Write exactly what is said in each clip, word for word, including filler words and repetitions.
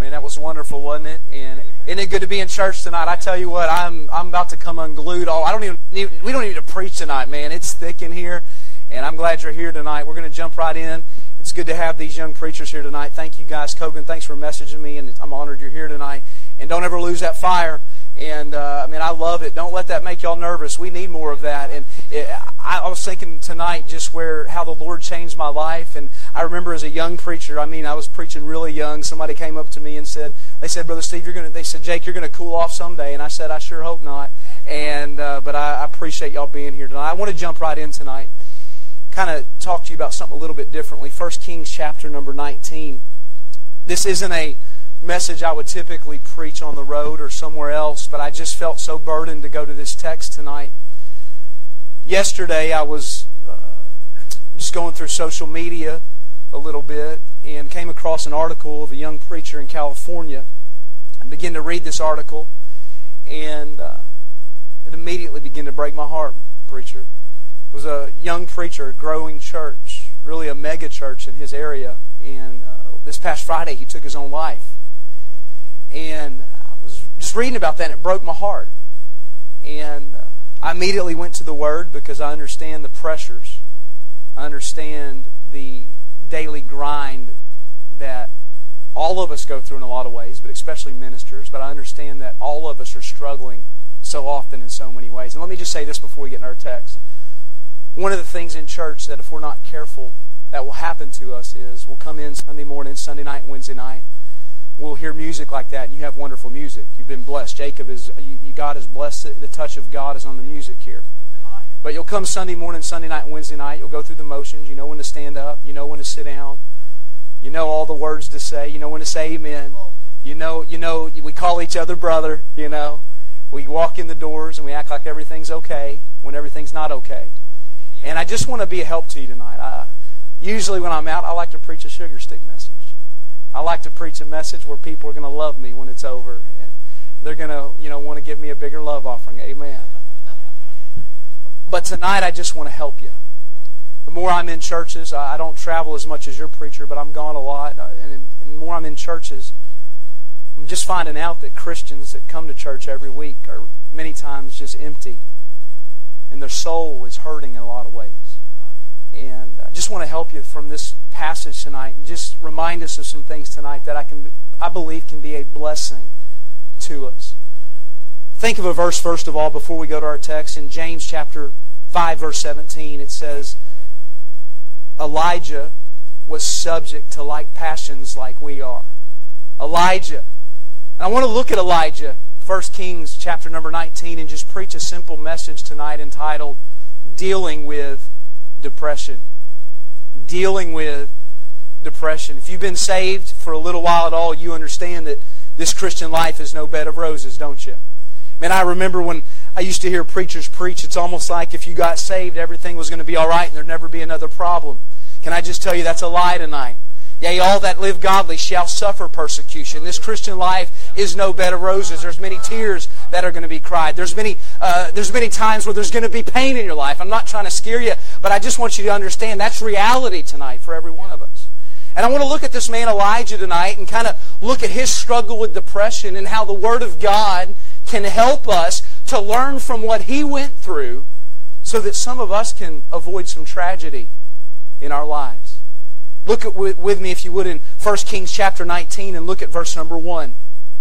Amen. That was wonderful, wasn't it? And isn't it good to be in church tonight? I tell you what, I'm I'm about to come unglued. All I don't even need, we don't need to preach tonight, man. It's thick in here, and I'm glad you're here tonight. We're going to jump right in. It's good to have these young preachers here tonight. Thank you, guys. Kogan, thanks for messaging me, and I'm honored you're here tonight. And don't ever lose that fire. And uh, I mean, I love it. Don't let that make y'all nervous. We need more of that. And it, I, I was thinking tonight just where how the Lord changed my life. And I remember as a young preacher, I mean, I was preaching really young. Somebody came up to me and said, they said, Brother Steve, you're gonna. They said, Jake, you're gonna cool off someday. And I said, I sure hope not. And uh, but I, I appreciate y'all being here tonight. I want to jump right in tonight, kind of talk to you about something a little bit differently. First Kings chapter number nineteen. This isn't a message I would typically preach on the road or somewhere else, but I just felt so burdened to go to this text tonight. Yesterday I was uh, just going through social media a little bit and came across an article of a young preacher in California. I began to read this article, and uh, it immediately began to break my heart, preacher. It was a young preacher, a growing church, really a mega church in his area, and uh, this past Friday he took his own life. And I was just reading about that, and it broke my heart. And uh, I immediately went to the Word because I understand the pressures. I understand the daily grind that all of us go through in a lot of ways, but especially ministers. But I understand that all of us are struggling so often in so many ways. And let me just say this before we get in our text. One of the things in church that if we're not careful, that will happen to us is we'll come in Sunday morning, Sunday night, Wednesday night. We'll hear music like that, and you have wonderful music. You've been blessed. Jacob is, you, you, God is blessed. The touch of God is on the music here. But you'll come Sunday morning, Sunday night, Wednesday night. You'll go through the motions. You know when to stand up. You know when to sit down. You know all the words to say. You know when to say amen. You know, you know, we call each other brother, you know. We walk in the doors and we act like everything's okay when everything's not okay. And I just want to be a help to you tonight. I, usually when I'm out, I like to preach a sugar stick message. I like to preach a message where people are going to love me when it's over, and they're going to, you know, want to give me a bigger love offering. Amen. But tonight, I just want to help you. The more I'm in churches, I don't travel as much as your preacher, but I'm gone a lot, and the more I'm in churches, I'm just finding out that Christians that come to church every week are many times just empty, and their soul is hurting in a lot of ways. And I just want to help you from this passage tonight and just remind us of some things tonight that I can, I believe can be a blessing to us. Think of a verse first of all before we go to our text. In James chapter five verse seventeen it says, Elijah was subject to like passions like we are. Elijah. And I want to look at Elijah, First Kings chapter number nineteen, and just preach a simple message tonight entitled Dealing with Depression. Dealing with depression. If you've been saved for a little while at all, you understand that this Christian life is no bed of roses, don't you? Man, I remember when I used to hear preachers preach, it's almost like if you got saved, everything was going to be all right and there'd never be another problem. Can I just tell you that's a lie tonight? Yea, all that live godly shall suffer persecution. This Christian life is no bed of roses. There's many tears that are going to be cried. There's many, uh, there's many times where there's going to be pain in your life. I'm not trying to scare you, but I just want you to understand that's reality tonight for every one of us. And I want to look at this man Elijah tonight and kind of look at his struggle with depression and how the Word of God can help us to learn from what he went through so that some of us can avoid some tragedy in our lives. Look at with me, if you would, in First Kings chapter nineteen and look at verse number one.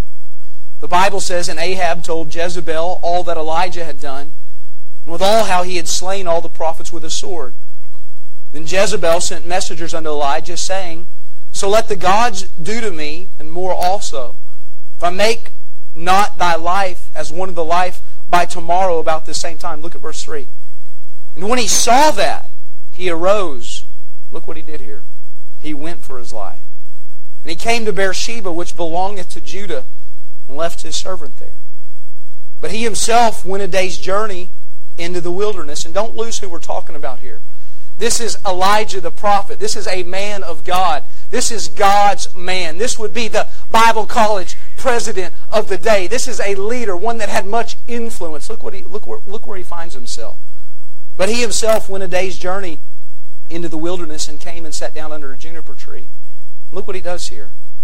The Bible says, And Ahab told Jezebel all that Elijah had done, and with all how he had slain all the prophets with a sword. Then Jezebel sent messengers unto Elijah, saying, So let the gods do to me, and more also, if I make not thy life as one of the life by tomorrow about this same time. Look at verse three. And when he saw that, he arose. Look what he did here. He went for his life. And he came to Beersheba, which belongeth to Judah, and left his servant there. But he himself went a day's journey into the wilderness. And don't lose who we're talking about here. This is Elijah the prophet. This is a man of God. This is God's man. This would be the Bible college president of the day. This is a leader, one that had much influence. Look what he look where, look where he finds himself. But he himself went a day's journey into the wilderness and came and sat down under a juniper tree. Look what he does here.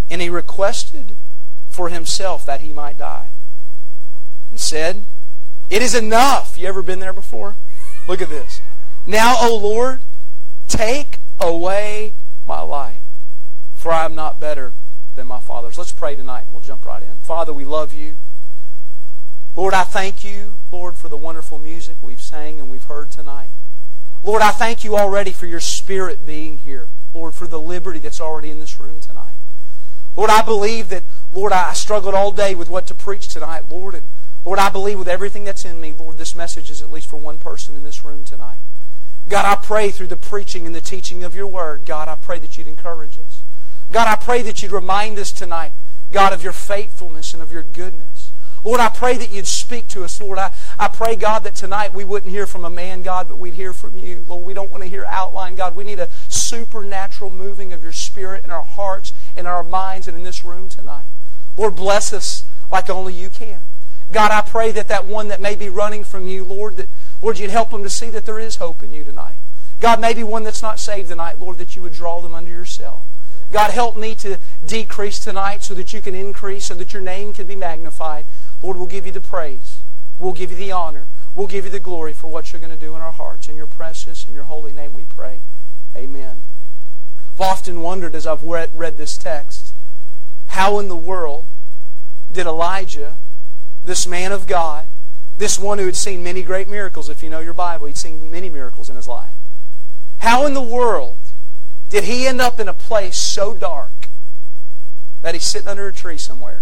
And he requested for himself that he might die. And said, "It is enough." You ever been there before? Look at this. "Now, O Lord, take away my life, for I am not better than my fathers." Let's pray tonight and we'll jump right in. Father, we love you. Lord, I thank you, Lord, for the wonderful music we've sang and we've heard tonight. Lord, I thank you already for your Spirit being here. Lord, for the liberty that's already in this room tonight. Lord, I believe that, Lord, I struggled all day with what to preach tonight, Lord, and Lord, I believe with everything that's in me, Lord, this message is at least for one person in this room tonight. God, I pray through the preaching and the teaching of your word, God, I pray that you'd encourage us. God, I pray that you'd remind us tonight, God, of your faithfulness and of your goodness. Lord, I pray that you'd speak to us. Lord, I, I pray, God, that tonight we wouldn't hear from a man, God, but we'd hear from you. Lord, we don't want to hear outline, God. We need a supernatural moving of your Spirit in our hearts, in our minds, and in this room tonight. Lord, bless us like only you can. God, I pray that that one that may be running from you, Lord, that, Lord, you'd help them to see that there is hope in you tonight. God, maybe one that's not saved tonight, Lord, that you would draw them unto yourself. God, help me to decrease tonight so that you can increase, so that your name can be magnified. Lord, we'll give you the praise. We'll give you the honor. We'll give you the glory for what you're going to do in our hearts. In your precious, in your holy name we pray. Amen. I've often wondered as I've read, read this text, how in the world did Elijah, this man of God, this one who had seen many great miracles, if you know your Bible, he'd seen many miracles in his life. How in the world did he end up in a place so dark that he's sitting under a tree somewhere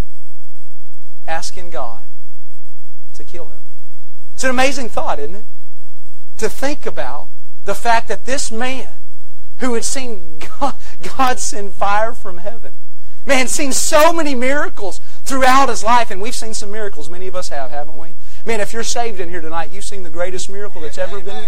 asking God to kill him? It's an amazing thought, isn't it? To think about the fact that this man who had seen God, God send fire from heaven, man, seen so many miracles throughout his life, and we've seen some miracles, many of us have, haven't we? Man, if you're saved in here tonight, you've seen the greatest miracle that's ever been.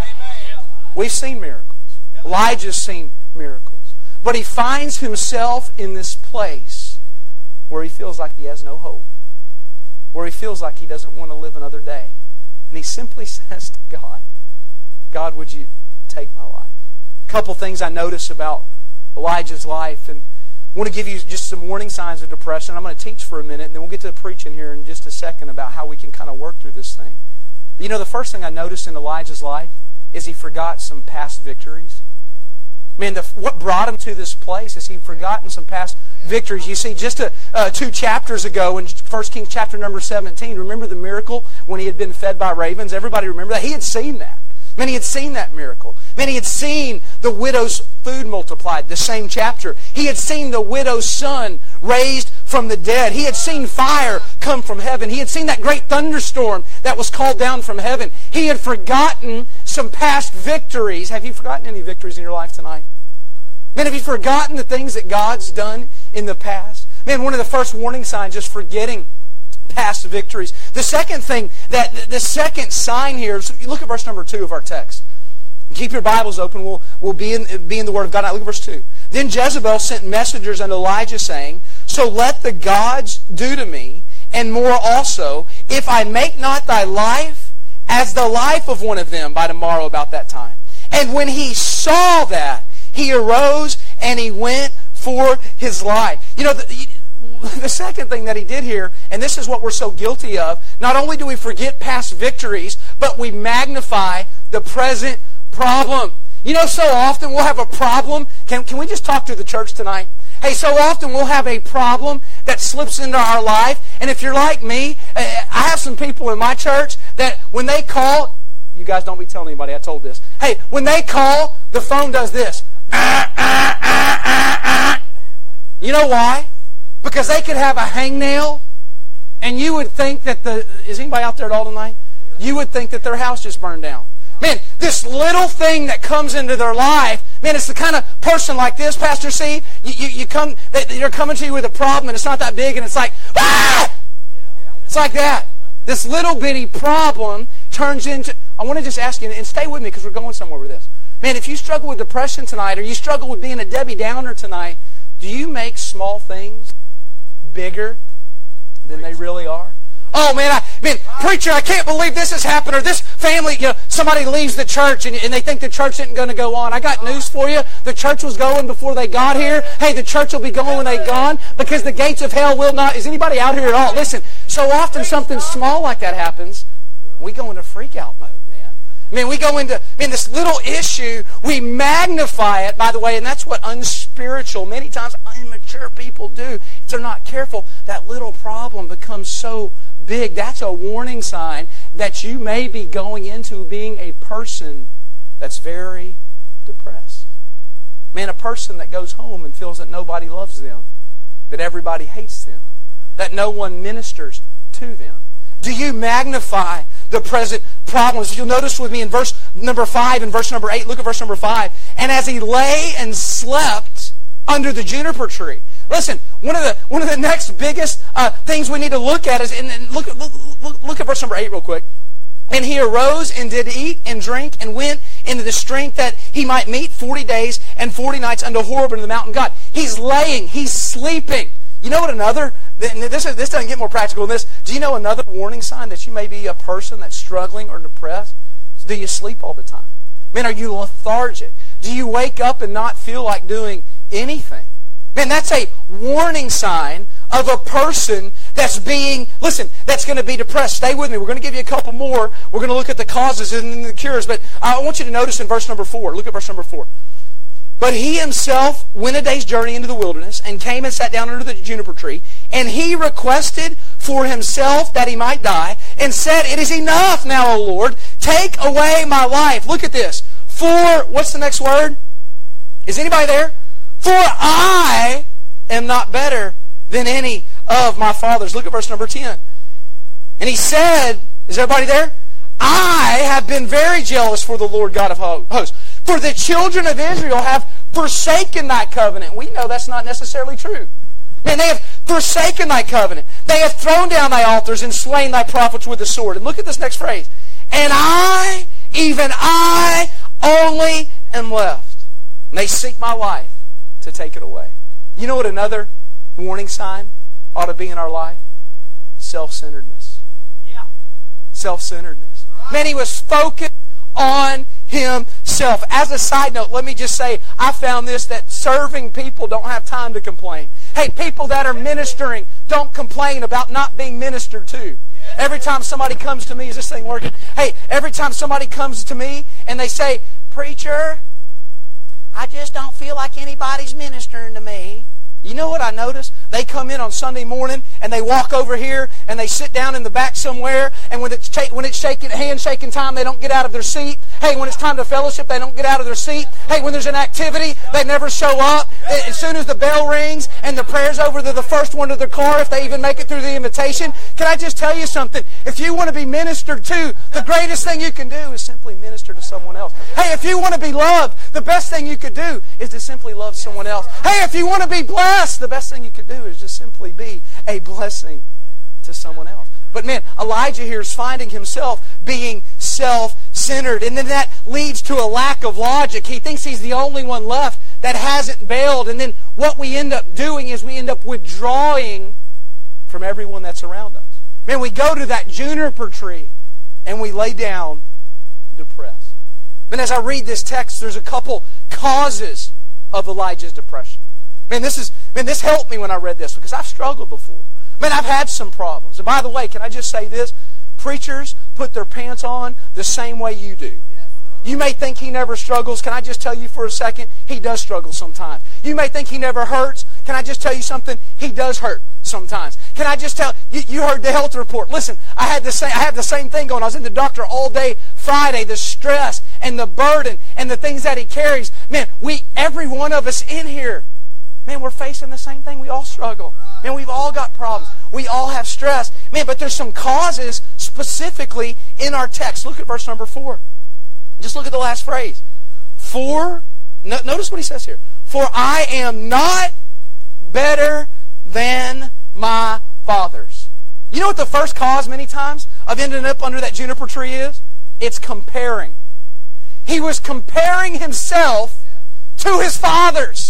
We've seen miracles. Elijah's seen miracles. But he finds himself in this place where he feels like he has no hope, where he feels like he doesn't want to live another day. And he simply says to God, "God, would you take my life?" A couple things I notice about Elijah's life, and I want to give you just some warning signs of depression. I'm going to teach for a minute, and then we'll get to the preaching here in just a second about how we can kind of work through this thing. But you know, the first thing I noticed in Elijah's life is he forgot some past victories. Man, the, what brought him to this place is he'd forgotten some past victories. You see, just a, uh, two chapters ago in First Kings chapter number seventeen, remember the miracle when he had been fed by ravens? Everybody remember that? He had seen that. Man, he had seen that miracle. Man, he had seen the widow's food multiplied, the same chapter. He had seen the widow's son raised from the dead. He had seen fire come from heaven. He had seen that great thunderstorm that was called down from heaven. He had forgotten some past victories. Have you forgotten any victories in your life tonight? Man, have you forgotten the things that God's done in the past? Man, one of the first warning signs is forgetting past victories. The second thing, that the second sign here, so look at verse number two of our text. Keep your Bibles open. We'll, we'll be, in, be in the Word of God. Now look at verse two. "Then Jezebel sent messengers unto Elijah, saying, So let the gods do to me, and more also, if I make not thy life as the life of one of them by tomorrow about that time. And when he saw that, he arose and he went for his life." You know, the, the second thing that he did here, and this is what we're so guilty of, not only do we forget past victories, but we magnify the present problem. You know, so often we'll have a problem. Can, can we just talk to the church tonight? Hey, so often we'll have a problem that slips into our life. And if you're like me, I have some people in my church that when they call, you guys don't be telling anybody I told this. Hey, when they call, the phone does this. You know why? Because they could have a hangnail, and you would think that the... Is anybody out there at all tonight? You would think that their house just burned down. Man, this little thing that comes into their life, man, it's the kind of person like this, Pastor C. You, you, you come, they're coming to you with a problem, and it's not that big, and it's like, ah! It's like that. This little bitty problem turns into... I want to just ask you, and stay with me because we're going somewhere with this. Man, if you struggle with depression tonight, or you struggle with being a Debbie Downer tonight, do you make small things bigger than they really are? Oh man, I, man, Preacher, I can't believe this has happened, or this family, you know, somebody leaves the church and, and they think the church isn't going to go on. I got news for you. The church was going before they got here. Hey, the church will be going when they're gone, because the gates of hell will not. Is anybody out here at all? Listen, so often something small like that happens, we go into freak out mode, man. I mean, we go into, I mean, this little issue, we magnify it, by the way, and that's what unspiritual, many times immature people do. If they're not careful, that little problem becomes so big. That's a warning sign that you may be going into being a person that's very depressed. Man, a person that goes home and feels that nobody loves them, that everybody hates them, that no one ministers to them. Do you magnify the present problems? You'll notice with me in verse number five and verse number eight. Look at verse number five. And as he lay and slept under the juniper tree. Listen, one of the one of the next biggest uh, things we need to look at is, and, and look, look, look, look at verse number eight real quick. And he arose and did eat and drink and went into the strength that he might meet forty days and forty nights unto Horeb in the mountain God. He's laying, he's sleeping. You know what another, this, is, this doesn't get more practical than this. Do you know another warning sign that you may be a person that's struggling or depressed? Do you sleep all the time? Man, are you lethargic? Do you wake up and not feel like doing anything? Man, that's a warning sign of a person that's being, listen, that's going to be depressed. Stay with me. We're going to give you a couple more. We're going to look at the causes and the cures. But I want you to notice in verse number four. Look at verse number four. But he himself went a day's journey into the wilderness and came and sat down under the juniper tree. And he requested for himself that he might die and said, It is enough now, O Lord. Take away my life. Look at this. For, what's the next word? Is anybody there? For I am not better than any of my fathers. Look at verse number ten. And he said, is everybody there? I have been very jealous for the Lord God of hosts. For the children of Israel have forsaken thy covenant. We know that's not necessarily true. Man, they have forsaken thy covenant. They have thrown down thy altars and slain thy prophets with the sword. And look at this next phrase. And I, even I, only am left. And they seek my life to take it away. You know what another warning sign ought to be in our life? Self-centeredness. Yeah. Self-centeredness. Man, he was focused on himself. As a side note, let me just say, I found this, that serving people don't have time to complain. Hey, people that are ministering don't complain about not being ministered to. Every time somebody comes to me, is this thing working? Hey, every time somebody comes to me and they say, Preacher, I just don't feel like anybody's ministering to me. You know what I notice? They come in on Sunday morning and they walk over here and they sit down in the back somewhere, and when it's when it's shaking, handshaking time, they don't get out of their seat. Hey, when it's time to fellowship, they don't get out of their seat. Hey, when there's an activity, they never show up. As soon as the bell rings and the prayer's over, they're the first one to their car if they even make it through the invitation. Can I just tell you something? If you want to be ministered to, the greatest thing you can do is simply minister to someone else. Hey, if you want to be loved, the best thing you could do is to simply love someone else. Hey, if you want to be blessed, the best thing you could do is just simply be a blessing to someone else. But man, Elijah here is finding himself being self-centered. And then that leads to a lack of logic. He thinks he's the only one left that hasn't bailed. And then what we end up doing is we end up withdrawing from everyone that's around us. Man, we go to that juniper tree and we lay down depressed. And as I read this text, there's a couple causes of Elijah's depression. Man, this is man, this helped me when I read this, because I've struggled before. Man, I've had some problems. And by the way, can I just say this? Preachers put their pants on the same way you do. You may think he never struggles. Can I just tell you for a second? He does struggle sometimes. You may think he never hurts. Can I just tell you something? He does hurt sometimes. Can I just tell you? You heard the health report. Listen, I had the same. I had the same thing going. I was in the doctor all day Friday. The stress and the burden and the things that he carries. Man, we every one of us in here. Man, we're facing the same thing. We all struggle. Man, we've all got problems. We all have stress. Man, but there's some causes specifically in our text. Look at verse number four. Just look at the last phrase. For, no, notice what he says here. For I am not better than my fathers. You know what the first cause many times of ending up under that juniper tree is? It's comparing. He was comparing himself to his fathers.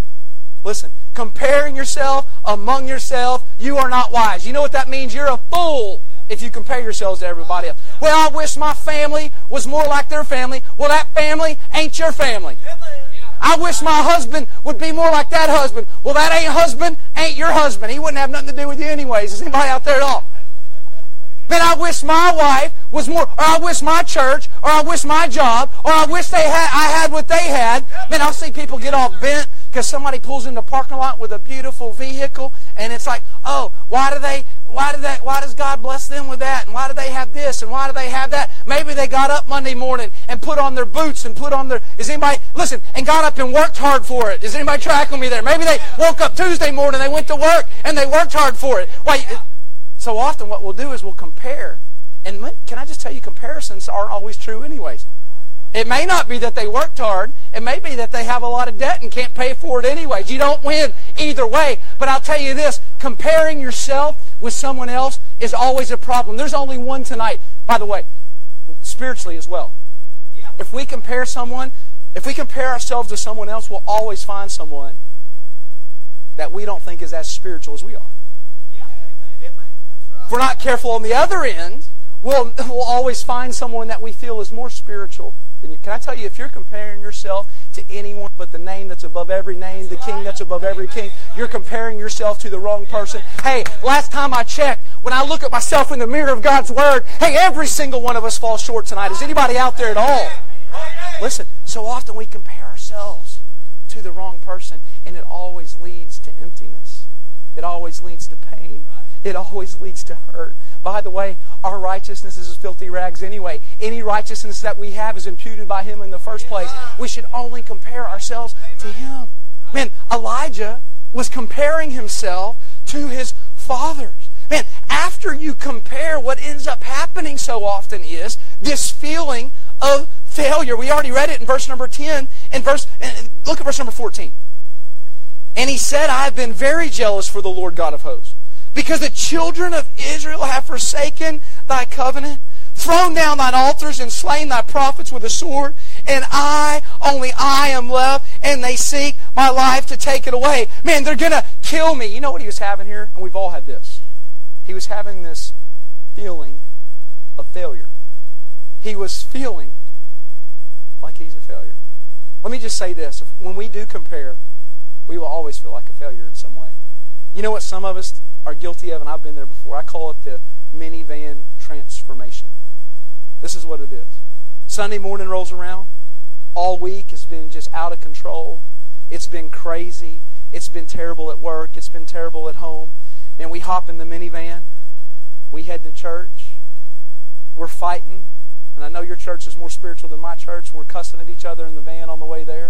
Listen, comparing yourself among yourself, you are not wise. You know what that means? You're a fool if you compare yourselves to everybody else. Well, I wish my family was more like their family. Well, that family ain't your family. I wish my husband would be more like that husband. Well, that ain't husband, ain't your husband. He wouldn't have nothing to do with you anyways. Is anybody out there at all? Man, I wish my wife was more, or I wish my church, or I wish my job, or I wish they had, I had what they had. Man, I'll see people get all bent because somebody pulls in the parking lot with a beautiful vehicle, and it's like, oh, why do they, why do they, why does God bless them with that, and why do they have this, and why do they have that? Maybe they got up Monday morning and put on their boots and put on their, is anybody, listen, and got up and worked hard for it. Is anybody tracking me there? Maybe they woke up Tuesday morning, they went to work, and they worked hard for it. Why? So often what we'll do is we'll compare. And can I just tell you, comparisons aren't always true anyways. It may not be that they worked hard. It may be that they have a lot of debt and can't pay for it anyways. You don't win either way. But I'll tell you this, comparing yourself with someone else is always a problem. There's only one tonight, by the way, spiritually as well. If we compare someone, if we compare ourselves to someone else, we'll always find someone that we don't think is as spiritual as we are. If we're not careful on the other end, we'll, we'll always find someone that we feel is more spiritual than you. Can I tell you, if you're comparing yourself to anyone but the name that's above every name, the king that's above every king, you're comparing yourself to the wrong person. Hey, last time I checked, when I look at myself in the mirror of God's Word, hey, every single one of us falls short tonight. Is anybody out there at all? Listen, so often we compare ourselves to the wrong person, and it always leads to emptiness. It always leads to pain. It always leads to hurt. By the way, our righteousness is as filthy rags anyway. Any righteousness that we have is imputed by Him in the first place. We should only compare ourselves to Him. Man, Elijah was comparing himself to his fathers. Man, after you compare, what ends up happening so often is this feeling of failure. We already read it in verse number ten. And verse, look at verse number fourteen. And he said, I have been very jealous for the Lord God of hosts, because the children of Israel have forsaken thy covenant, thrown down thine altars, and slain thy prophets with a sword. And I, only I am left, and they seek my life to take it away. Man, they're going to kill me. You know what he was having here? And we've all had this. He was having this feeling of failure. He was feeling like he's a failure. Let me just say this. When we do compare, we will always feel like a failure in some way. You know what some of us are guilty of, and I've been there before. I call it the minivan transformation. This is what it is. Sunday morning rolls around. All week has been just out of control. It's been crazy. It's been terrible at work. It's been terrible at home. And we hop in the minivan. We head to church. We're fighting. And I know your church is more spiritual than my church. We're cussing at each other in the van on the way there.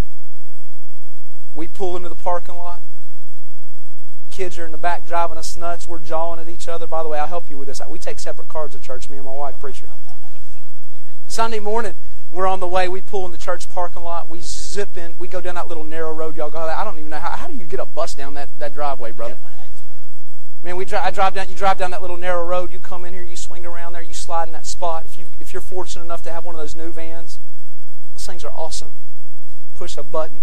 We pull into the parking lot. Kids are in the back driving us nuts. We're jawing at each other. By the way, I'll help you with this. We take separate cars at church, me and my wife, preacher. Sunday morning, we're on the way. We pull in the church parking lot. We zip in. We go down that little narrow road. Y'all go, I don't even know. How, how do you get a bus down that, that driveway, brother? Man, we dri- I drive down. You drive down that little narrow road. You come in here. You swing around there. You slide in that spot. If, you, if you're fortunate enough to have one of those new vans, those things are awesome. Push a button.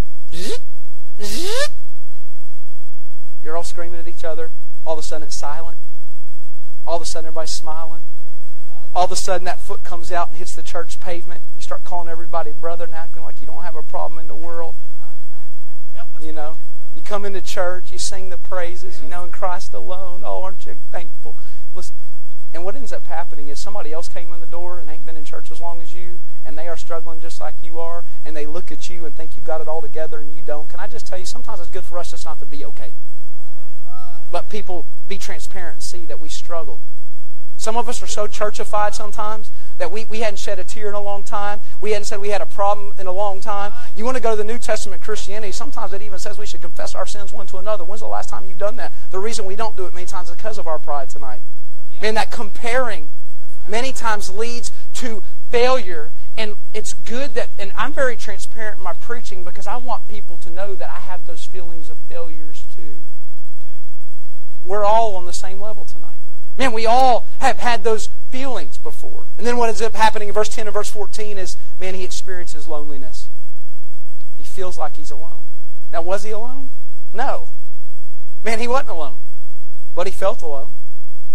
You're all screaming at each other. All of a sudden it's silent. All of a sudden everybody's smiling. All of a sudden that foot comes out and hits the church pavement. You start calling everybody brother and acting like you don't have a problem in the world. You know, you come into church, you sing the praises, you know, in Christ alone. Oh, aren't you thankful? Listen, and what ends up happening is somebody else came in the door and ain't been in church as long as you, and they are struggling just like you are, and they look at you and think you got it all together and you don't. Can I just tell you, sometimes it's good for us just not to be okay. Let people be transparent and see that we struggle. Some of us are so churchified sometimes that we, we hadn't shed a tear in a long time. We hadn't said we had a problem in a long time. You want to go to the New Testament Christianity, sometimes it even says we should confess our sins one to another. When's the last time you've done that? The reason we don't do it many times is because of our pride tonight. Man, that comparing many times leads to failure. And it's good that, and I'm very transparent in my preaching because I want people to know that I have those feelings of failures too. We're all on the same level tonight. Man, we all have had those feelings before. And then what ends up happening in verse ten and verse fourteen is, man, he experiences loneliness. He feels like he's alone. Now, was he alone? No. Man, he wasn't alone. But he felt alone.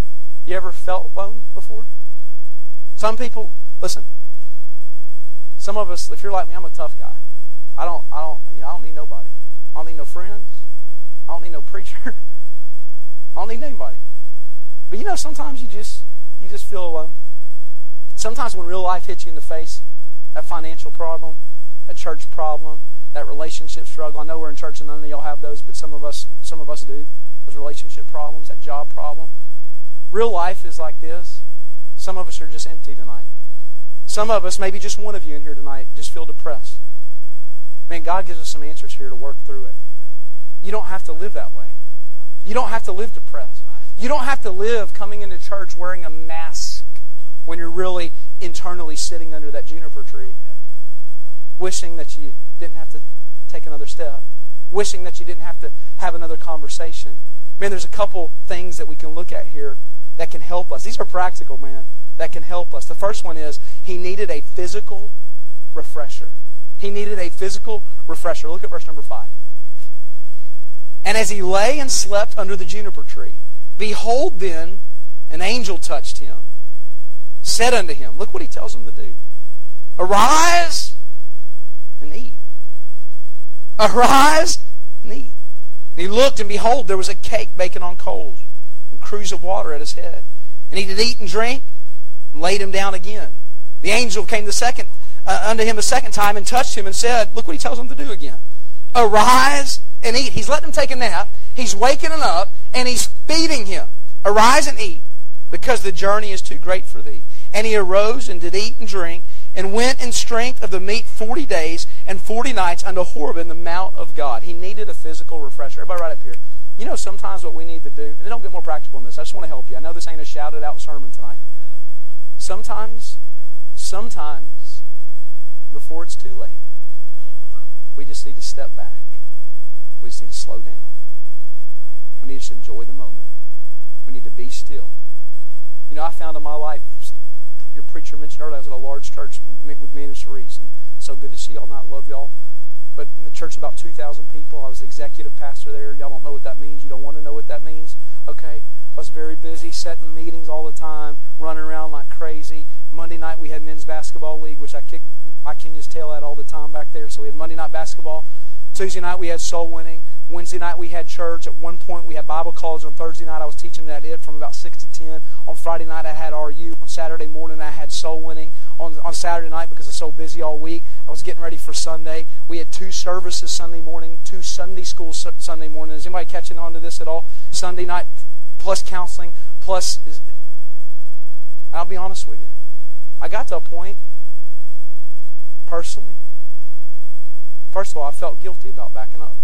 You ever felt alone before? Some people, listen, some of us, if you're like me, I'm a tough guy. I don't, I don't, you know, I don't need nobody. I don't need no friends. I don't need no preacher. I don't need anybody. But you know, sometimes you just, you just feel alone. Sometimes when real life hits you in the face, that financial problem, that church problem, that relationship struggle. I know we're in church and none of y'all have those, but some of us, some of us do. Those relationship problems, that job problem. Real life is like this. Some of us are just empty tonight. Some of us, maybe just one of you in here tonight, just feel depressed. Man, God gives us some answers here to work through it. You don't have to live that way. You don't have to live depressed. You don't have to live coming into church wearing a mask when you're really internally sitting under that juniper tree, wishing that you didn't have to take another step, wishing that you didn't have to have another conversation. Man, there's a couple things that we can look at here that can help us. These are practical, man, that can help us. The first one is he needed a physical refresher. He needed a physical refresher. Look at verse number five. And as he lay and slept under the juniper tree, behold then, an angel touched him, said unto him, look what he tells him to do. Arise and eat. Arise and eat. And he looked, and behold, there was a cake baking on coals, and cruse of water at his head. And he did eat and drink, and laid him down again. The angel came the second uh, unto him the second time, and touched him, and said, look what he tells him to do again. Arise and eat. He's letting him take a nap. He's waking him up, and he's feeding him. Arise and eat, because the journey is too great for thee. And he arose, and did eat and drink, and went in strength of the meat forty days and forty nights unto Horeb in the mount of God. He needed a physical refresher. Everybody right up here. You know sometimes what we need to do, and don't get more practical in this, I just want to help you. I know this ain't a shouted out sermon tonight. Sometimes, sometimes, before it's too late, we just need to step back. We just need to slow down. We need to enjoy the moment. We need to be still. You know, I found in my life, your preacher mentioned earlier, I was at a large church with me and Cerise, and so good to see y'all, and I love y'all. But in the church, about two thousand people. I was the executive pastor there. Y'all don't know what that means. You don't want to know what that means. Okay. I was very busy, setting meetings all the time, running around like crazy. Monday night, we had men's basketball league, which I kicked my Kenya's tail at all the time back there. So we had Monday night basketball. Tuesday night, we had soul winning. Wednesday night, we had church. At one point, we had Bible college. On Thursday night, I was teaching at it from about six to ten. On Friday night, I had R U. On Saturday morning, I had soul winning. On, on Saturday night, because I was so busy all week, I was getting ready for Sunday. We had two services Sunday morning, two Sunday school su- Sunday morning. Is anybody catching on to this at all? Sunday night, plus counseling, plus... Is, I'll be honest with you. I got to a point, personally, first of all, I felt guilty about backing up.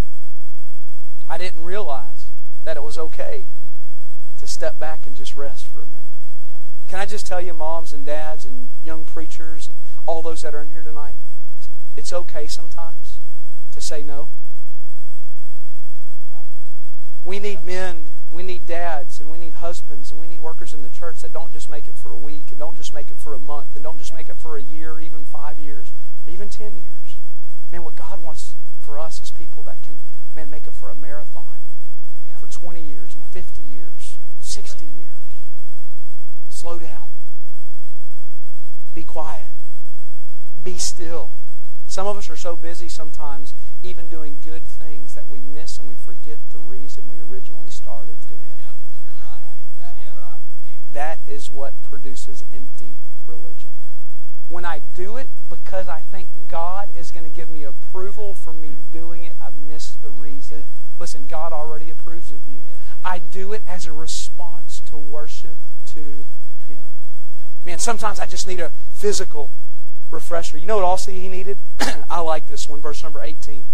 I didn't realize that it was okay to step back and just rest for a minute. Can I just tell you, moms and dads and young preachers and all those that are in here tonight, it's okay sometimes to say no. We need men, we need dads, and we need husbands, and we need workers in the church that don't just make it for a week, and don't just make it for a month, and don't just make it for a year, or even five years, or even ten years. Man, what God wants for us is people that can, man, make it for a marathon, for twenty years, and fifty years, sixty years. Slow down. Be quiet. Be still. Some of us are so busy sometimes even doing good things that we miss and we forget the reason we originally started doing it. That is what produces empty religion. When I do it because I think God is going to give me approval for me doing it, I've missed the reason. Listen, God already approves of you. I do it as a response to worship to Him. Man, sometimes I just need a physical refresher. You know what also he needed? I like this one, verse number eighteen.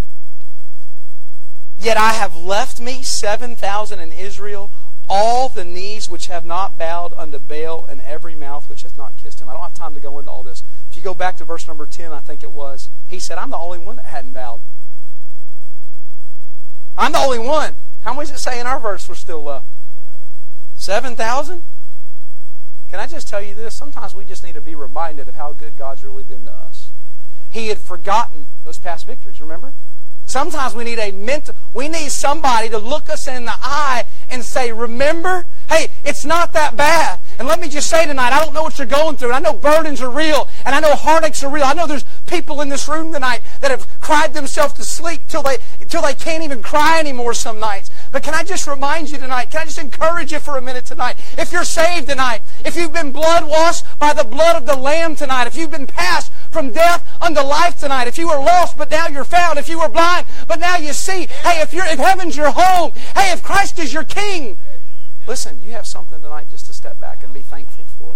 Yet I have left me seven thousand in Israel, all the knees which have not bowed unto Baal, and every mouth which has not kissed him. I don't have time to go into all this. If you go back to verse number ten, I think it was, he said, I'm the only one that hadn't bowed. I'm the only one. How many does it say in our verse we're still left? seven thousand? Can I just tell you this? Sometimes we just need to be reminded of how good God's really been to us. He had forgotten those past victories, remember? Sometimes we need a mental, we need somebody to look us in the eye and say, remember? Hey, It's not that bad. And let me just say tonight, I don't know what you're going through. And I know burdens are real. And I know heartaches are real. I know there's people in this room tonight that have cried themselves to sleep till they, till they can't even cry anymore some nights. But can I just remind you tonight, can I just encourage you for a minute tonight? If you're saved tonight, if you've been blood washed by the blood of the Lamb tonight, if you've been passed from death unto life tonight, if you were lost but now you're found, if you were blind but now you see, hey, if you're if heaven's your home, hey, if Christ is your King, listen, you have something tonight just to step back and be thankful for.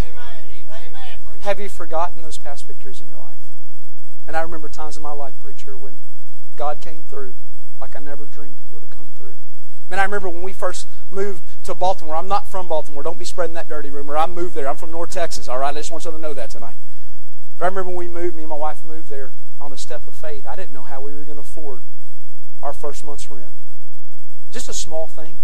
Have you forgotten those past victories in your life? And I remember times in my life, preacher, when God came through like I never dreamed He would have come through. I mean, I remember when we first moved to Baltimore. I'm not from Baltimore. Don't be spreading that dirty rumor. I moved there. I'm from North Texas, all right? I just want you to know that tonight. But I remember when we moved, me and my wife moved there on a step of faith. I didn't know how we were going to afford our first month's rent. Just a small thing.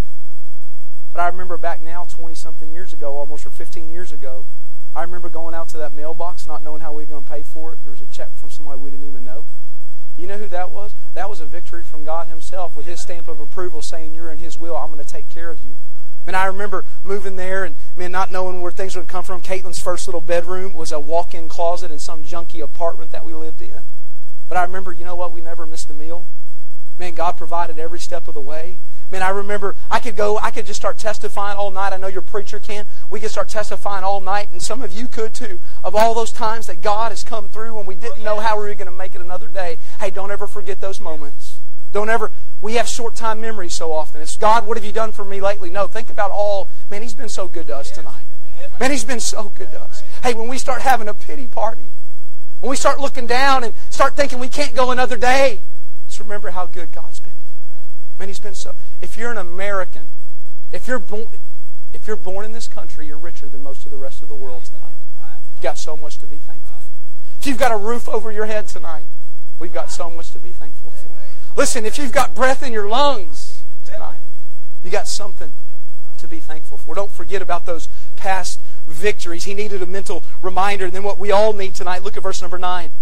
But I remember back now, twenty-something years ago, almost, or fifteen years ago, I remember going out to that mailbox, not knowing how we were going to pay for it. There was a check from somebody we didn't even know. You know who that was? That was a victory from God Himself with His stamp of approval saying, you're in His will, I'm going to take care of you. And I remember moving there and man, not knowing where things would come from. Caitlin's first little bedroom was a walk-in closet in some junky apartment that we lived in. But I remember, you know what? We never missed a meal. Man, God provided every step of the way. Man, I remember I could go, I could just start testifying all night. I know your preacher can. We could start testifying all night, and some of you could too, of all those times that God has come through when we didn't know how we were going to make it another day. Hey, don't ever forget those moments. Don't ever, we have short-time memories so often. It's, God, what have you done for me lately? No, think about all, man, He's been so good to us tonight. Man, He's been so good to us. Hey, when we start having a pity party, when we start looking down and start thinking we can't go another day, just remember how good God's been. Man, He's been so... If you're an American, if you're born, if you're born in this country, you're richer than most of the rest of the world tonight. You've got so much to be thankful for. If you've got a roof over your head tonight, we've got so much to be thankful for. Listen, if you've got breath in your lungs tonight, you got something to be thankful for. Don't forget about those past victories. He needed a mental reminder. And then what we all need tonight, look at verse number nine.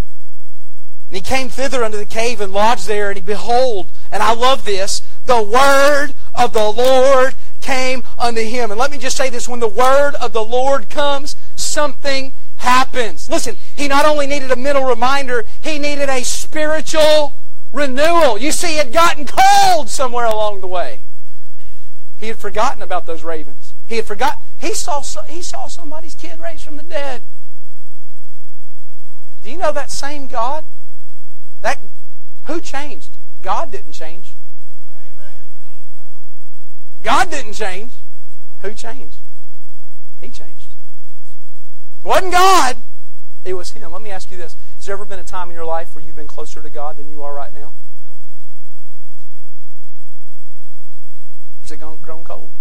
And he came thither unto the cave and lodged there, and he behold, and I love this, the word of the Lord came unto him. And let me just say this, when the word of the Lord comes, something happens. Listen, he not only needed a mental reminder, he needed a spiritual renewal. You see, it had gotten cold somewhere along the way. He had forgotten about those ravens. He had forgotten. He saw, he saw somebody's kid raised from the dead. Do you know that same God? That who changed? God didn't change. God didn't change. Who changed? He changed. It wasn't God. It was Him. Let me ask you this. Has there ever been a time in your life where you've been closer to God than you are right now? Has it grown cold?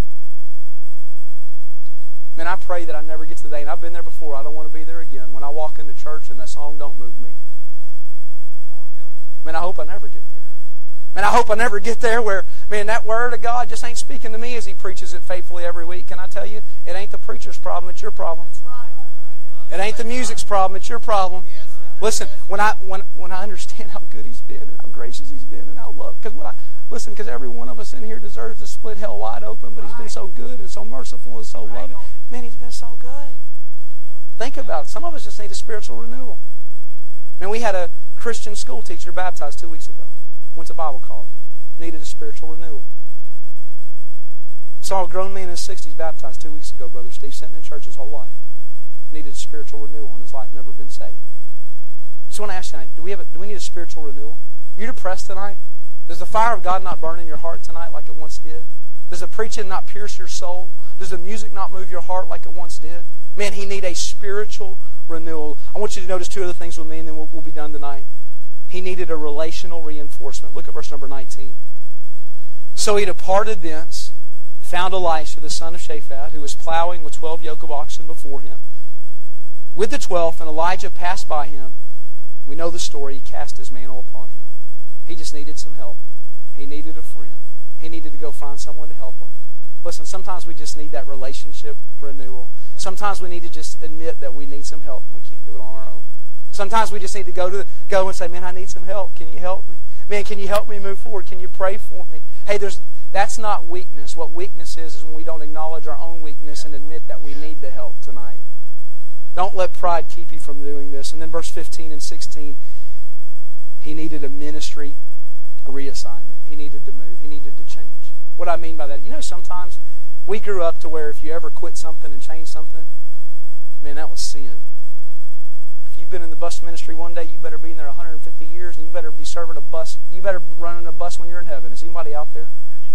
Man, I pray that I never get to the day, and I've been there before, I don't want to be there again, when I walk into church and that song don't move me. Man, I hope I never get there. Man, I hope I never get there where, man, that Word of God just ain't speaking to me as He preaches it faithfully every week. Can I tell you, it ain't the preacher's problem, it's your problem. It ain't the music's problem, it's your problem. Listen, when I when when I understand how good He's been and how gracious He's been and how loved, because when I listen, because every one of us in here deserves to split hell wide open, but He's been so good and so merciful and so loving. Man, He's been so good. Think about it. Some of us just need a spiritual renewal. Man, we had a Christian school teacher baptized two weeks ago. Went to Bible college. Needed a spiritual renewal. Saw a grown man in his sixties baptized two weeks ago, Brother Steve, sitting in church his whole life. Needed a spiritual renewal in his life, never been saved. Just want to ask you tonight, do we have a, do we need a spiritual renewal? Are you depressed tonight? Does the fire of God not burn in your heart tonight like it once did? Does the preaching not pierce your soul? Does the music not move your heart like it once did? Man, he need a spiritual renewal. I want you to notice two other things with me, and then we'll, we'll be done tonight. He needed a relational reinforcement. Look at verse number nineteen. So he departed thence, found Elisha, the son of Shaphat, who was plowing with twelve yoke of oxen before him. With the twelfth, and Elijah passed by him. We know the story. He cast his mantle upon him. He just needed some help. He needed a friend. He needed to go find someone to help him. Listen, sometimes we just need that relationship renewal. Sometimes we need to just admit that we need some help and we can't do it on our own. Sometimes we just need to go to go and say, man, I need some help. Can you help me? Man, can you help me move forward? Can you pray for me? Hey, there's That's not weakness. What weakness is is when we don't acknowledge our own weakness and admit that we need the help tonight. Don't let pride keep you from doing this. And then verse fifteen and sixteen, he needed a ministry reassignment. He needed to move. He needed to change. What I mean by that, you know, sometimes we grew up to where if you ever quit something and changed something, man, that was sin. If you've been in the bus ministry one day, you better be in there one hundred fifty years, and you better be serving a bus. You better be running a bus when you're in heaven. Is anybody out there?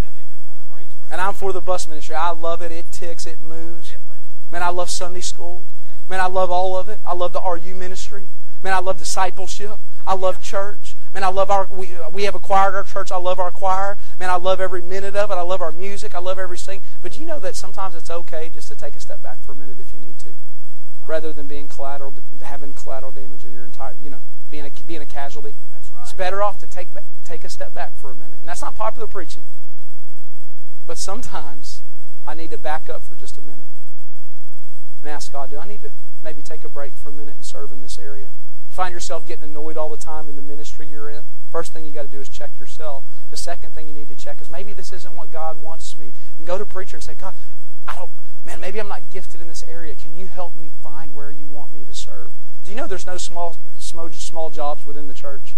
And I'm for the bus ministry. I love it. It ticks. It moves. Man, I love Sunday school. Man, I love all of it. I love the R U ministry. Man, I love discipleship. I love church. Man, I love our, we, we have a choir at our church. I love our choir. Man, I love every minute of it. I love our music. I love everything. But do you know that sometimes it's okay just to take a step back for a minute if you need to, rather than being collateral, having collateral damage in your entire, you know, being a, being a casualty. It's better off to take take a step back for a minute. And that's not popular preaching. But sometimes I need to back up for just a minute and ask God, do I need to maybe take a break for a minute and serve in this area? Find yourself getting annoyed all the time in the ministry you're in? First thing you got to do is check yourself. The second thing you need to check is maybe this isn't what God wants me. And go to preacher and say, God, I don't, man, maybe I'm not gifted in this area. Can you help me find where you want me to serve? Do you know there's no small, small, small jobs within the church?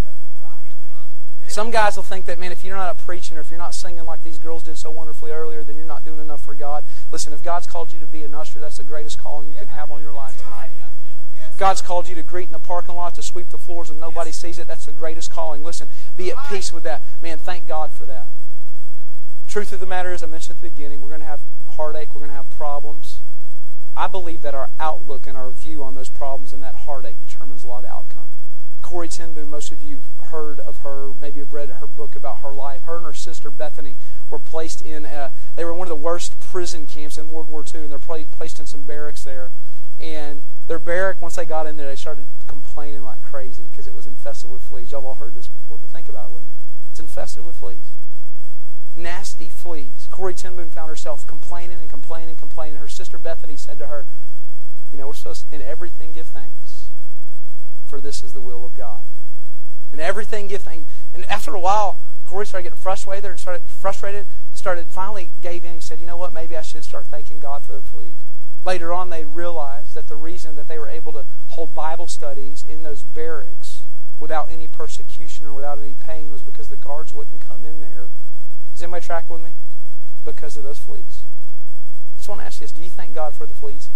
Some guys will think that, man, if you're not up preaching or if you're not singing like these girls did so wonderfully earlier, then you're not doing enough for God. Listen, if God's called you to be an usher, that's the greatest calling you can have on your life tonight. If God's called you to greet in the parking lot, to sweep the floors and nobody sees it, that's the greatest calling. Listen, be at peace with that. Man, thank God for that. Truth of the matter is, I mentioned at the beginning, we're going to have heartache, we're going to have problems. I believe that our outlook and our view on those problems and that heartache determines a lot of the outcome. Corrie ten Boom, most of you have heard of her, maybe have read her book about her life. Her and her sister Bethany were placed in, a, they were in one of the worst prison camps in World War Two, and they're placed in some barracks there. And their barrack, once they got in there, they started complaining like crazy because it was infested with fleas. Y'all have all heard this before, but think about it with me. It's infested with fleas. Nasty fleas. Corrie ten Boom found herself complaining and complaining and complaining. Her sister Bethany said to her, you know, we're supposed to, in everything give thanks, for this is the will of God. In everything give thanks. And after a while, Corey started getting frustrated and started frustrated, started finally gave in. He said, you know what, maybe I should start thanking God for the fleas. Later on, they realized that the reason that they were able to hold Bible studies in those barracks without any persecution or without any pain was because the guards wouldn't come in there. Does anybody track with me? Because of those fleas. I just want to ask you this. Do you thank God for the fleas?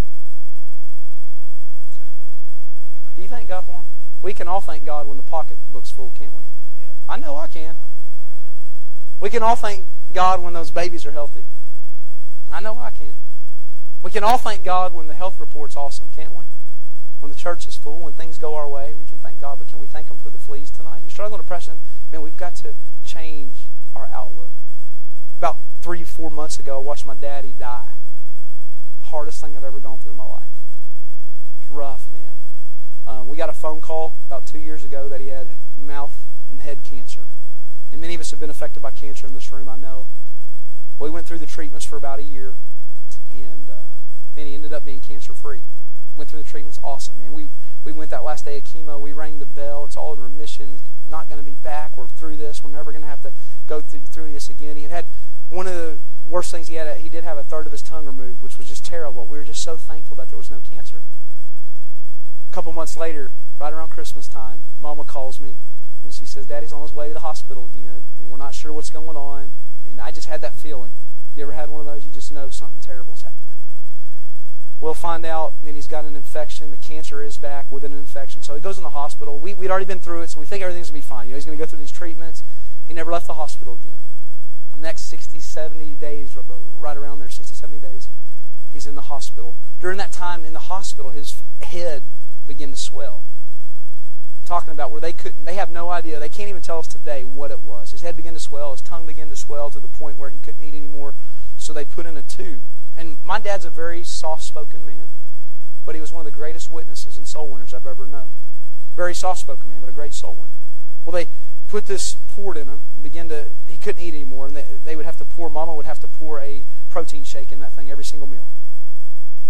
Do you thank God for them? We can all thank God when the pocketbook's full, can't we? I know I can. We can all thank God when those babies are healthy. I know I can. We can all thank God when the health report's awesome, can't we? When the church is full, when things go our way, we can thank God, but can we thank Him for the fleas tonight? You're struggling with depression? Man, we've got to change our outlook. About three, four months ago, I watched my daddy die. Hardest thing I've ever gone through in my life. It's rough, man. Um, we got a phone call about two years ago that he had mouth and head cancer. And many of us have been affected by cancer in this room, I know. We went through the treatments for about a year. And uh, man, he ended up being cancer-free. Went through the treatments, awesome, man. We we went that last day of chemo. We rang the bell. It's all in remission. Not going to be back. We're through this. We're never going to have to go through, through this again. He had had one of the worst things he had. He did have a third of his tongue removed, which was just terrible. We were just so thankful that there was no cancer. A couple months later, right around Christmas time, Mama calls me, and she says, Daddy's on his way to the hospital again, and we're not sure what's going on. And I just had that feeling. You ever had one of those? You just know something terrible is happening. We'll find out, I mean, he's got an infection. The cancer is back with an infection. So he goes in the hospital. We, we'd already been through it, so we think everything's going to be fine. You know, he's going to go through these treatments. He never left the hospital again. The next sixty, seventy days, right around there, sixty, seventy days, he's in the hospital. During that time in the hospital, his head began to swell. Talking about where they couldn't, they have no idea. They can't even tell us today what it was. His head began to swell. His tongue began to swell to the point where he couldn't eat anymore. So they put in a tube. And my dad's a very soft-spoken man, but he was one of the greatest witnesses and soul winners I've ever known. Very soft-spoken man, but a great soul winner. Well, they put this port in him and began to, he couldn't eat anymore, and they, they would have to pour, Mama would have to pour a protein shake in that thing every single meal.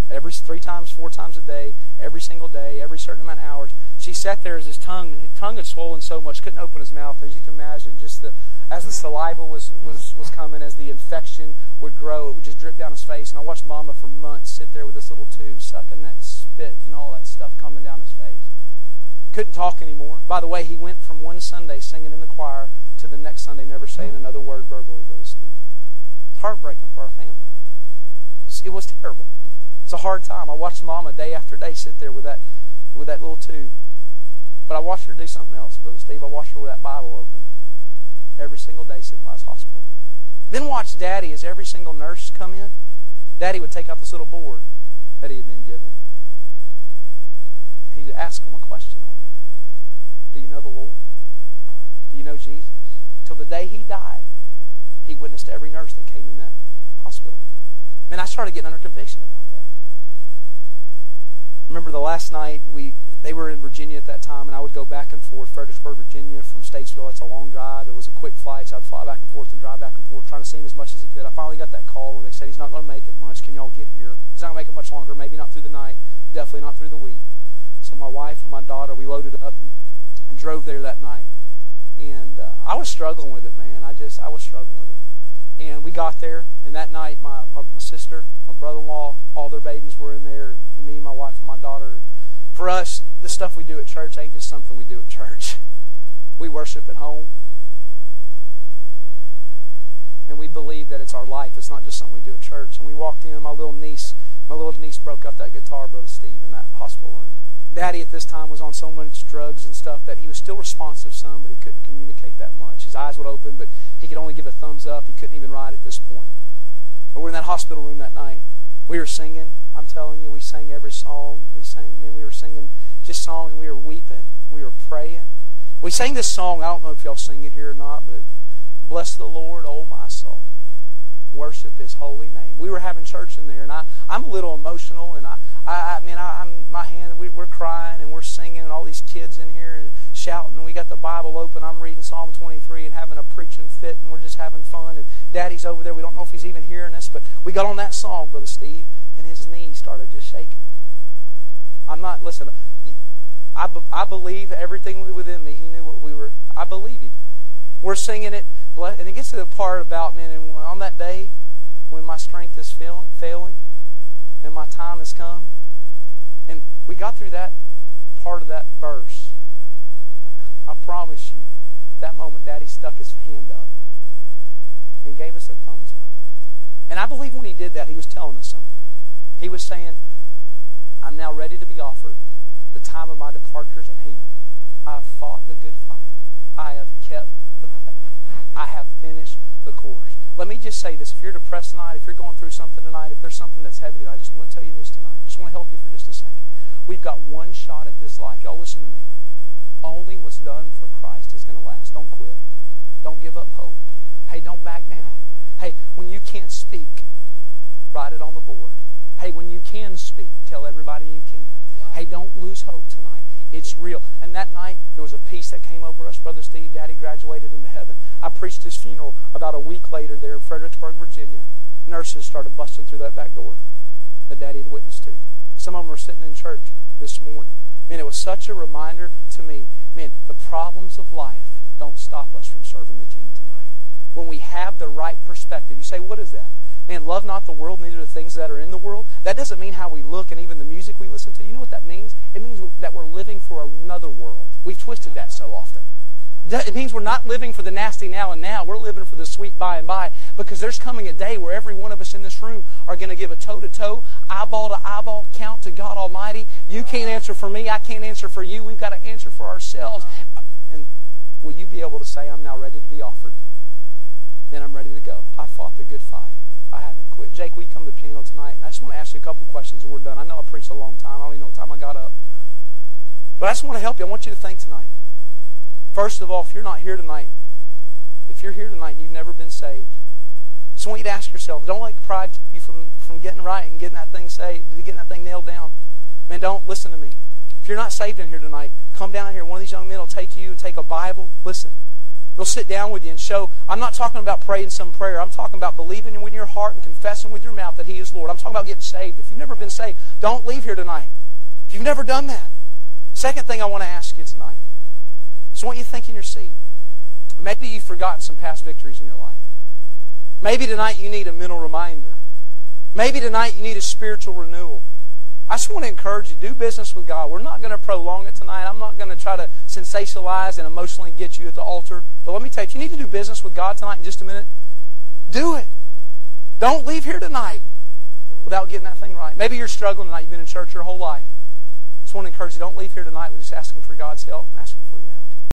every three times, four times a day, every single day, every certain amount of hours. She sat there as his tongue, his tongue had swollen so much, couldn't open his mouth. As you can imagine, just the as the saliva was, was, was coming, as the infection would grow, it would just drip down his face. And I watched Mama for months sit there with this little tube, sucking that spit and all that stuff coming down his face. Couldn't talk anymore. By the way, he went from one Sunday singing in the choir to the next Sunday never saying another word verbally, Brother Steve. It's heartbreaking for our family. It was, it was terrible. It's a hard time. I watched Mama day after day sit there with that with that little tube. But I watched her do something else, Brother Steve. I watched her with that Bible open every single day sitting by his hospital bed. Then watch Daddy as every single nurse come in. Daddy would take out this little board that he had been given. He'd ask him a question on there. Do you know the Lord? Do you know Jesus? Till the day he died, he witnessed every nurse that came in that hospital. Man, I started getting under conviction about that. Remember the last night, we they were in Virginia at that time, and I would go back and forth, Fredericksburg, Virginia, from Statesville. That's a long drive. It was a quick flight, so I'd fly back and forth and drive back and forth, trying to see him as much as he could. I finally got that call, and they said, he's not going to make it much. Can y'all get here? He's not going to make it much longer, maybe not through the night, definitely not through the week. So my wife and my daughter, we loaded up and, and drove there that night. And uh, I was struggling with it, man. I just, I was struggling with it. And we got there, and that night, my, my, my sister, my brother-in-law, all their babies were in there, and me, my wife, and my daughter. And for us, the stuff we do at church ain't just something we do at church. We worship at home. And we believe that it's our life. It's not just something we do at church. And we walked in, my little niece, my little niece broke out that guitar, Brother Steve, in that hospital room. Daddy at this time was on so much drugs and stuff that he was still responsive some, but he couldn't communicate that much. His eyes would open, but he could only give a thumbs up. He couldn't even write at this point. But we're in that hospital room that night. We were singing. I'm telling you, we sang every song. We sang, man, we were singing just songs, and we were weeping. We were praying. We sang this song. I don't know if y'all sing it here or not, but bless the Lord, oh my soul. Worship His holy name. We were having church in there, and I, I'm a little emotional, and I, I, I mean, I, I'm my hand. We, we're crying, and we're singing, and all these kids in here and shouting. And we got the Bible open. I'm reading Psalm twenty-three and having a preaching fit, and we're just having fun. And Daddy's over there. We don't know if he's even hearing us, but we got on that song, Brother Steve, and his knees started just shaking. I'm not listen. I, I believe everything within me. He knew what we were. I believe He did. We're singing it. And it gets to the part about, man, and on that day when my strength is failing, failing and my time has come, and we got through that part of that verse, I promise you, that moment Daddy stuck his hand up and gave us a thumbs up. And I believe when he did that, he was telling us something. He was saying, I'm now ready to be offered. The time of my departure is at hand. I have fought the good fight. I have kept the faith. I have finished the course. Let me just say this. If you're depressed tonight, if you're going through something tonight, if there's something that's heavy tonight, I just want to tell you this tonight. I just want to help you for just a second. We've got one shot at this life. Y'all listen to me. Only what's done for Christ is going to last. Don't quit. Don't give up hope. Hey, don't back down. Hey, when you can't speak, write it on the board. Hey, when you can speak, tell everybody you can. Hey, don't lose hope tonight. It's real. And that night, there was a peace that came over us. Brother Steve, Daddy graduated into heaven. I preached his funeral about a week later there in Fredericksburg, Virginia. Nurses started busting through that back door that Daddy had witnessed to. Some of them were sitting in church this morning. Man, it was such a reminder to me. Man, the problems of life don't stop us from serving the King tonight. When we have the right perspective. You say, what is that? Man, love not the world, neither the things that are in the world. That doesn't mean how we look and even the music we listen to. You know what that means? It means that we're living for another world. We've twisted that so often. It means we're not living for the nasty now and now. We're living for the sweet by and by, because there's coming a day where every one of us in this room are going to give a toe-to-toe, eyeball-to-eyeball count to God Almighty. You can't answer for me. I can't answer for you. We've got to answer for ourselves. And will you be able to say, I'm now ready to be offered? Then I'm ready to go. I fought the good fight. I haven't quit. Jake, will you come to the piano tonight? I just want to ask you a couple questions and we're done. I know I preached a long time. I don't even know what time I got up. But I just want to help you. I want you to think tonight. First of all, if you're not here tonight, if you're here tonight and you've never been saved, so I want you to ask yourself, don't let pride keep you from, from getting right and getting that thing saved, getting that thing nailed down. Man, don't listen to me. If you're not saved in here tonight, come down here. One of these young men will take you and take a Bible. Listen. We'll sit down with you and show. I'm not talking about praying some prayer. I'm talking about believing with your heart and confessing with your mouth that He is Lord. I'm talking about getting saved. If you've never been saved, don't leave here tonight. If you've never done that. Second thing I want to ask you tonight is I want you to think in your seat. Maybe you've forgotten some past victories in your life. Maybe tonight you need a mental reminder. Maybe tonight you need a spiritual renewal. I just want to encourage you, do business with God. We're not going to prolong it tonight. I'm not going to try to sensationalize and emotionally get you at the altar. But let me tell you, if you need to do business with God tonight in just a minute, do it. Don't leave here tonight without getting that thing right. Maybe you're struggling tonight. You've been in church your whole life. I just want to encourage you, don't leave here tonight with just asking for God's help and asking for you.